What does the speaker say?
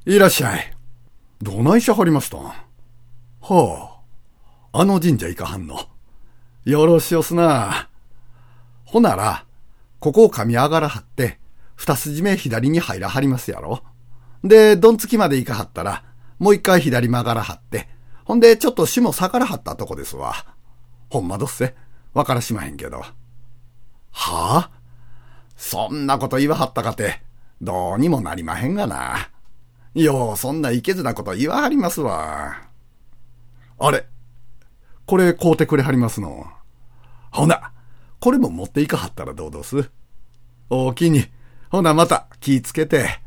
いらっしゃい。どないしゃはりましたん？はあ、あの神社行かはんの。よろしおすな。ほなら、ここを噛み上がらはって、二筋目左に入らはりますやろ。で、どんつきまで行かはったら、もう一回左曲がらはって、ほんでちょっと下下がらはったとこですわ。ほんまどっせ。わからしまへんけど。はあ？そんなこと言わはったかて、どうにもなりまへんがな。よう、そんないけずなこと言わはりますわ。あれ、これ買うてくれはりますの。ほな、これも持っていかはったらどうどす？おおきに。ほなまた気ぃつけて。